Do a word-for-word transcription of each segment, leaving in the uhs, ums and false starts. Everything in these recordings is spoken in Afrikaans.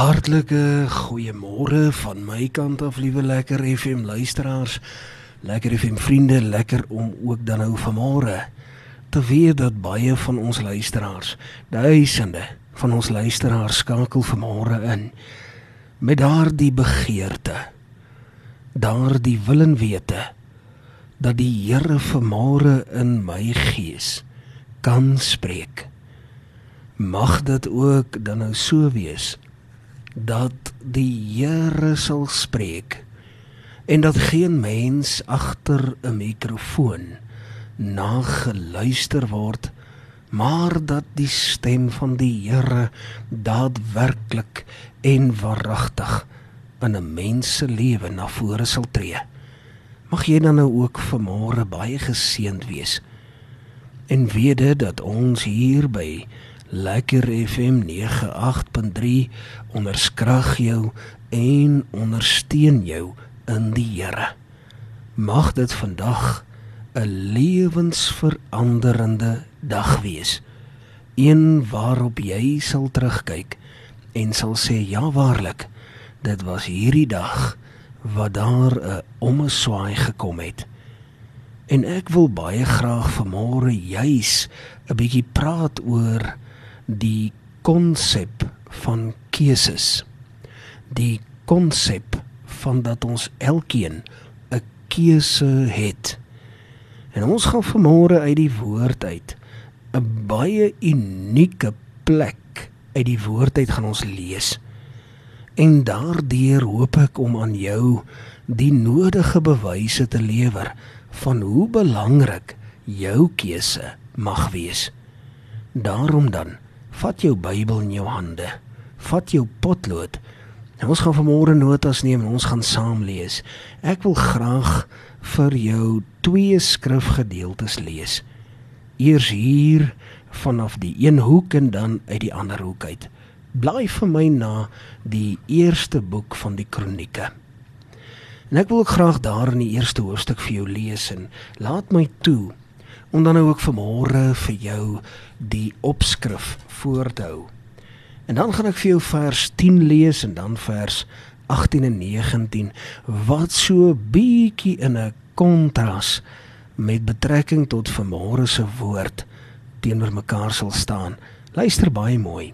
Hartlike goeiemôre van my kant af, liewe Lekker F M luisteraars, Lekker F M vriende, lekker om ook dan nou vanmôre te weet dat baie van ons luisteraars, duisende van ons luisteraars skakel vanmôre in, met daardie begeerte, daardie wil en wete, dat die Here vanmôre in my gees kan spreek. Mag dit ook dan nou so wees, dat die Here sal spreek, en dat geen mens agter 'n mikrofoon nageluister word, maar dat die stem van die Here daadwerklik en waaragtig in 'n mens se lewe na vore sal tree. Mag jy dan nou ook vanmôre baie geseënd wees, en weet dit dat ons hier by Lekker F M nege agt punt drie onderskrag jou en ondersteun jou in die Here. Mag dit vandag 'n lewensveranderende dag wees, een waarop jy sal terugkyk en sal sê, ja waarlik, dit was hierdie dag wat daar 'n ommeswaai gekom het. En ek wil baie graag vanmôre juis 'n bietjie praat oor die konsep van keuses, die konsep van dat ons elkeen 'n keuse het. En ons gaan vanmôre uit die woord uit, 'n baie unieke plek uit die woord uit gaan ons lees. En daardeur hoop ek om aan jou die nodige bewyse te lewer van hoe belangrik jou keuse mag wees. Daarom dan, vat jou Bybel in jou hande, vat jou potlood, en ons gaan vanmôre notas neem en ons gaan saam lees. Ek wil graag vir jou twee skrifgedeeltes lees. Eers hier vanaf die een hoek en dan uit die ander hoek uit. Blaai vir my na die eerste boek van die Kronieke. En ek wil ook graag daar in die eerste hoofstuk vir jou lees en laat my toe om dan nou ook vanmôre vir jou die opskrif voor te hou. En dan gaan ek vir jou vers tien lees en dan vers agttien en negentien, wat so bietjie in 'n kontras met betrekking tot vanmôre se woord teenoor mekaar sal staan. Luister baie mooi.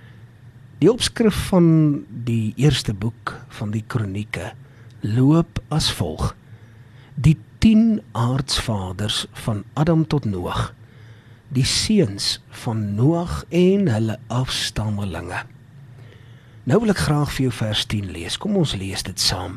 Die opskrif van die eerste boek van die Kronieke loop as volg: die tien aartsvaders van Adam tot Noag, die seuns van Noag en hulle afstammelinge. Nou wil ek graag vir jou vers tien lees. Kom ons lees dit saam.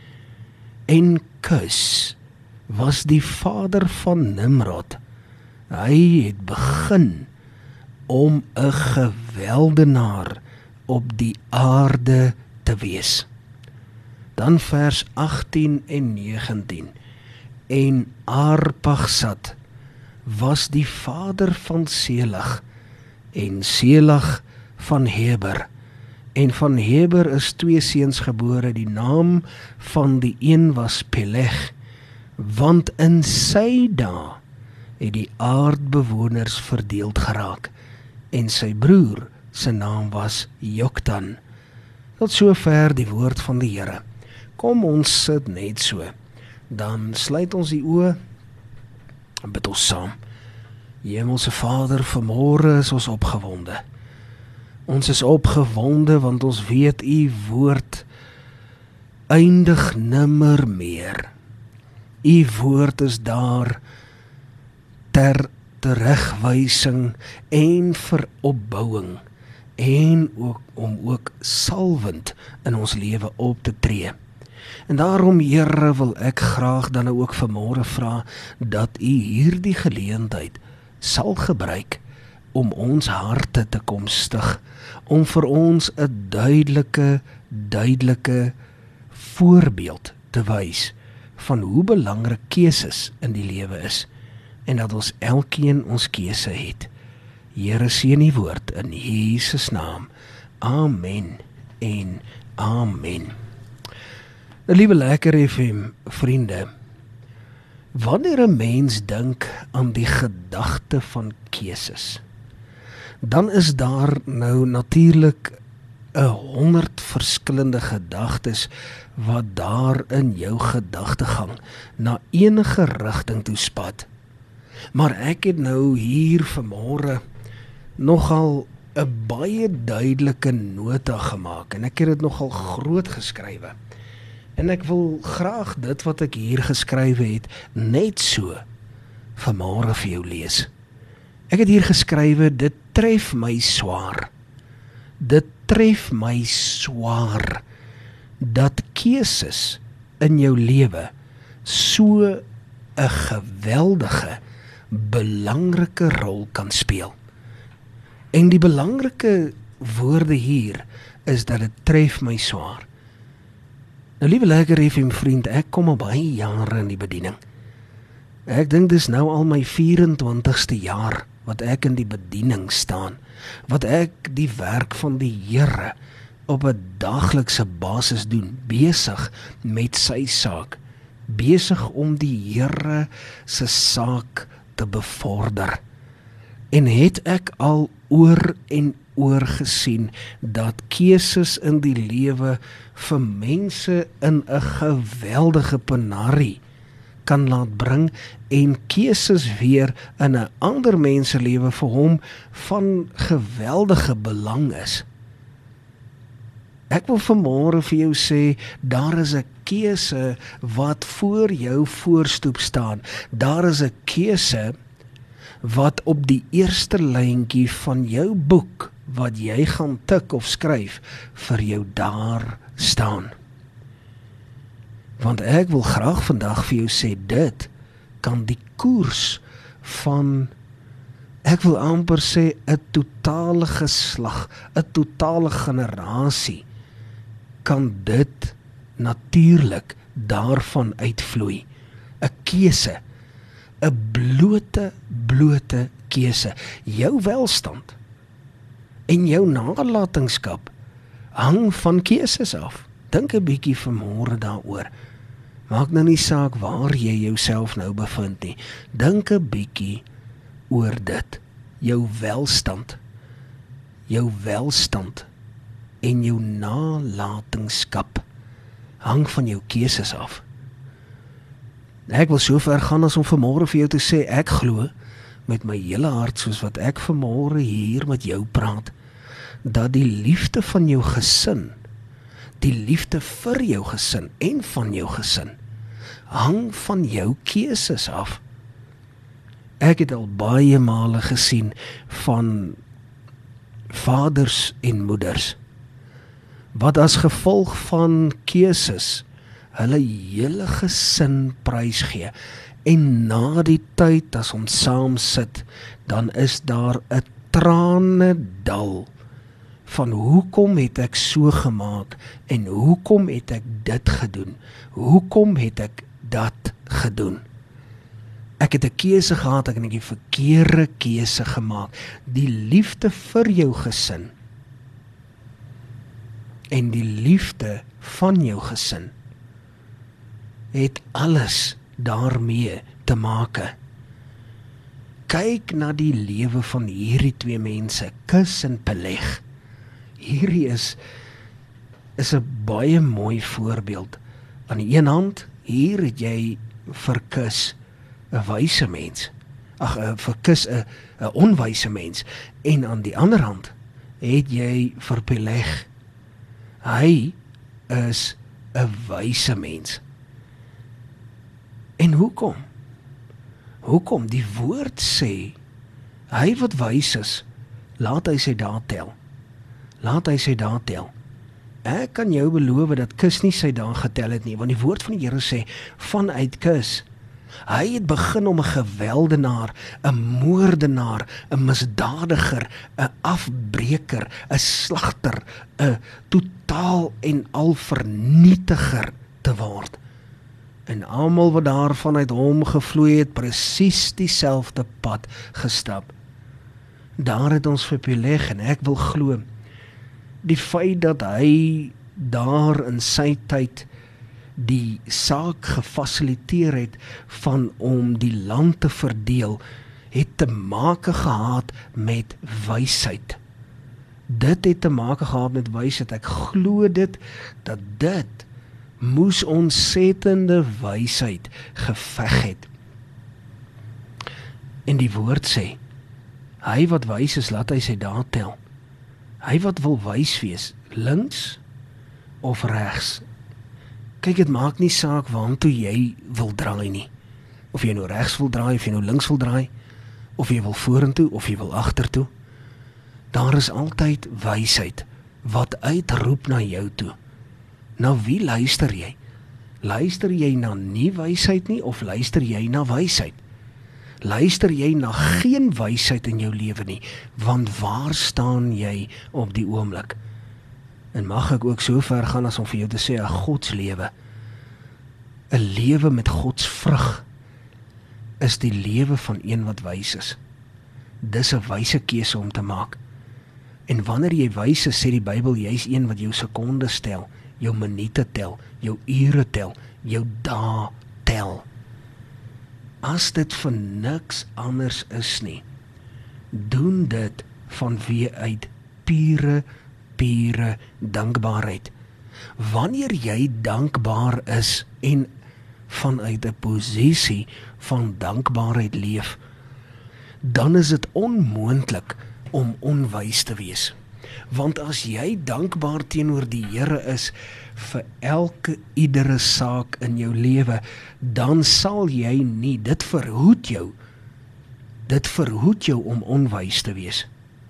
En Kus was die vader van Nimrod. Hy het begin om 'n geweldenaar op die aarde te wees. Dan vers agttien en negentien. En Arpagsad was die vader van Selag, en Selag van Heber. En van Heber is twee seuns gebore, die naam van die een was Peleg, want in sy dae het die aardbewoners verdeeld geraak, en sy broer, sy naam was Joktan. Tot sover die woord van die Here. Kom ons sit net so, dan sluit ons die oë en bid ons saam. Hemelse Vader, vanmôre is ons opgewonde. Ons is opgewonde want ons weet u woord eindig nimmer meer. U woord is daar ter teregwysing en vir opbouing en ook om ook salwend in ons lewe op te tree. En daarom, Here, wil ek graag dan ook vanmôre vra dat u hierdie geleentheid sal gebruik om ons harte te kom stig, om vir ons 'n duidelike, duidelike voorbeeld te wys van hoe belangrik keuses in die lewe is, en dat ons elkeen ons keuse het. Here, seën die woord in Jesus naam. Amen en amen. Liewe Lekker F M vriende, wanneer 'n mens dink aan die gedagte van keuses, dan is daar nou natuurlik 'n honderd verskillende gedagtes wat daar in jou gedagtegang na enige rigting toe spat. Maar ek het nou hier vanmôre nogal 'n baie duidelike nota gemaak en ek het dit nogal groot geskrywe. En ek wil graag dit wat ek hier geskrywe het net so vanmôre vir jou lees. Ek het hier geskrywe, dit tref my swaar. Dit tref my swaar dat keuses in jou lewe so 'n geweldige, belangrike rol kan speel. En die belangrike woorde hier is dat dit tref my swaar. Nou liewe Lekker F M vriend, ek kom al baie jare in die bediening. Ek dink dis nou al my vyf-en-twintigste jaar wat ek in die bediening staan, wat ek die werk van die Here op 'n daglikse basis doen, besig met sy saak, besig om die Here se saak te bevorder. En het ek al oor en oor gesien dat keuses in die lewe vir mense in 'n geweldige penarie kan laat bring en keuses weer in 'n ander mens se lewe vir hom van geweldige belang is. Ek wil vanmôre vir jou sê, daar is 'n keuse wat voor jou voorstoep staan. Daar is 'n keuse wat op die eerste lyntjie van jou boek wat jy gaan tik of skryf vir jou daar staan. Want ek wil graag vandag vir jou sê, dit kan die koers van, ek wil amper sê, 'n totale geslag, 'n totale generasie, kan dit natuurlik daarvan uitvloei. 'n Keuse, 'n blote, blote keuse. Jou welstand en jou nalatenskap hang van keuses af. Dink 'n bietjie vanmôre daaroor. Maak nou nie saak waar jy jouself nou bevind nie. Dink 'n bietjie oor dit. Jou welstand, jou welstand en jou nalatenskap hang van jou keuses af. Ek wil so ver gaan as om vanmôre vir jou te sê, ek glo met my hele hart, soos wat ek vanmôre hier met jou praat, dat die liefde van jou gesin, die liefde vir jou gesin en van jou gesin, hang van jou keuses af. Ek het al baie male gesien van vaders en moeders, wat as gevolg van keuses hulle hele gesin prysgee, en na die tyd as ons saam sit, dan is daar 'n tranedal van hoekom het ek so gemaak, en hoekom het ek dit gedoen, hoekom het ek dat gedoen. Ek het 'n keuse gehad, ek het 'n verkeerde keuse gemaak. Die liefde vir jou gesin en die liefde van jou gesin het alles daarmee te make. Kyk na die lewe van hierdie twee mense, Kus en Peleg. Hierdie is is 'n baie mooi voorbeeld. Aan die een hand, hier het jy vir Kus 'n wyse mens. Ag, vir Kus 'n 'n onwyse mens. En aan die ander hand het jy vir Peleg. Hy is 'n wyse mens. En hoekom? Hoekom? Die woord sê, hy wat wys is, laat hy sy dae tel. Laat hy sy dae tel. Ek kan jou beloof dat Kus nie sy dae getel het nie, want die woord van die Here sê, vanuit Kus, hy het begin om 'n geweldenaar, 'n moordenaar, 'n misdadiger, 'n afbreker, 'n slagter, 'n totaal en al vernietiger te word. En almal wat daarvan uit hom gevloei het, presies dieselfde pad gestap. Daar het ons vir Peleg, en ek wil glo, die feit dat hy daar in sy tyd die saak gefasiliteer het van om die land te verdeel, het te make gehad met wysheid. Dit het te maak gehad met wysheid. Ek glo dit, dat dit moes ontsettende wysheid geveg het. En die woord sê, hy wat wys is, laat hy sy dae tel. Hy wat wil wys wees, links of regs. Kyk, dit maak nie saak waartoe jy wil draai nie. Of jy nou regs wil draai, of jy nou links wil draai, of jy wil vorentoe, of jy wil agtertoe. Daar is altyd wysheid wat uitroep na jou toe. Na wie luister jy? Luister jy na nie wysheid nie, of luister jy na wysheid? Luister jy na geen wysheid in jou lewe nie, want waar staan jy op die oomblik? En mag ek ook so ver gaan as om vir jou te sê, 'n godslewe, 'n lewe met Gods vrug, is die lewe van een wat wys is. Dis 'n wyse keuse om te maak. En wanneer jy wys is, sê die Bybel, jy's een wat jou sekondes tel, jou minute tel, jou ure tel, jou dae tel. As dit vir niks anders is nie, doen dit vanweë uit pure, pure dankbaarheid. Wanneer jy dankbaar is en vanuit 'n posisie van dankbaarheid leef, dan is dit onmoontlik om onwys te wees. Want as jy dankbaar teenoor die Here is vir elke iedere saak in jou lewe, dan sal jy nie, dit verhoed jou, dit verhoed jou om onwys te wees.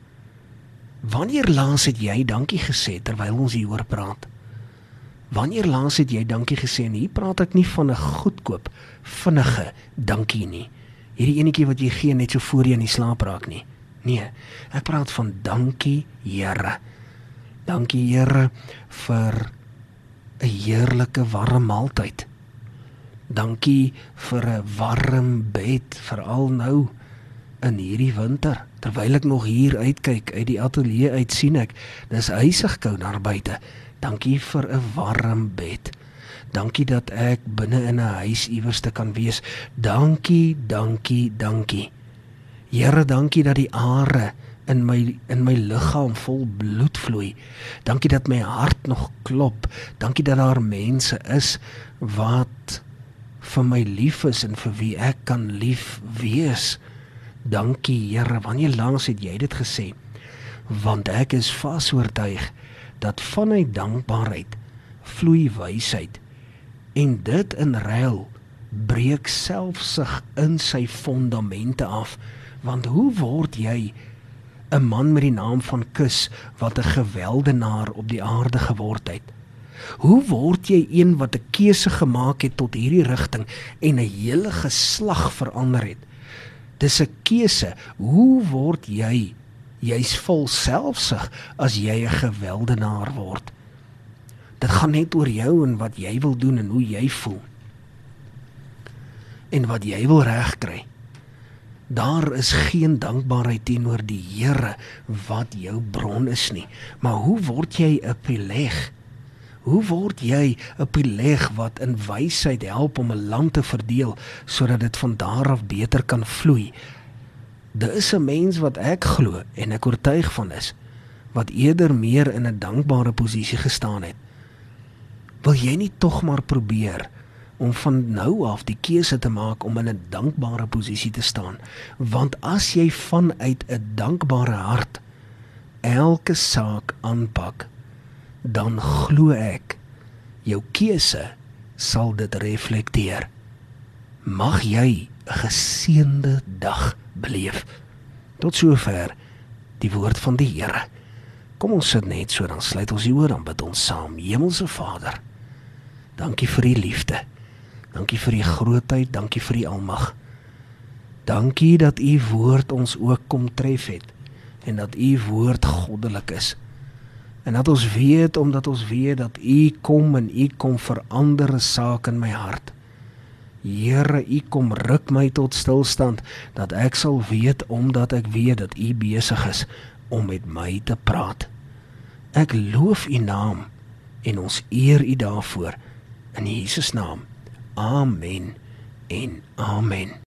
Wanneer laas het jy dankie gesê terwyl ons hieroor praat? Wanneer laas het jy dankie gesê? En hier praat ek nie van 'n goedkoop, vinnige dankie nie. Hierdie enetjie wat jy gee net so voor jy in die slaap raak nie. Nee, ek praat van dankie Here. Dankie Here vir 'n heerlike warm maaltyd. Dankie vir 'n warm bed, veral nou in hierdie winter. Terwyl ek nog hier uitkyk, uit die ateljee uit sien ek, dis ysig koud daar buite. Dankie vir 'n warm bed. Dankie dat ek binne in 'n huis iewers te kan wees. Dankie, dankie, dankie. Here, dankie dat die are in my in my liggaam vol bloed vloei. Dankie dat my hart nog klop. Dankie dat daar mense is wat vir my lief is en vir wie ek kan lief wees. Dankie Here, wanneer langs het jy dit gesê? Want ek is vas oortuig dat vanuit dankbaarheid vloei wysheid, en dit in ruil breek selfsug in sy fondamente af. Want hoe word jy 'n man met die naam van Kus wat 'n geweldenaar op die aarde geword het? Hoe word jy een wat 'n keuse gemaak het tot hierdie rigting en 'n hele geslag verander het? Dis 'n keuse. Hoe word jy? Jy's vol selfsug as jy 'n geweldenaar word. Dit gaan net oor jou en wat jy wil doen en hoe jy voel. En wat jy wil regkry. Daar is geen dankbaarheid teenoor die Here wat jou bron is nie. Maar hoe word jy 'n peleg? Hoe word jy 'n peleg wat in wysheid help om 'n land te verdeel, sodat dit van daar af beter kan vloei? Daar is 'n mens wat ek glo en ek oortuig van is, wat eerder meer in 'n dankbare posisie gestaan het. Wil jy nie tog maar probeer om van nou af die keuse te maak om in 'n dankbare posisie te staan? Want as jy vanuit 'n dankbare hart elke saak aanpak, dan glo ek, jou keuse sal dit reflekteer. Mag jy 'n geseënde dag beleef. Tot sover die woord van die Here. Kom ons sit net so, dan sluit ons die oor, dan bid ons saam. Hemelse Vader, dankie vir die liefde. Dankie vir die grootheid, dankie vir die almag. Dankie dat u woord ons ook kom tref het, en dat u woord goddelik is. En dat ons weet, omdat ons weet dat u kom en u kom verander 'n saak in my hart. Here, u kom ruk my tot stilstand, dat ek sal weet, omdat ek weet dat u besig is om met my te praat. Ek loof u naam en ons eer u daarvoor. In Jesus naam. Amen en amen.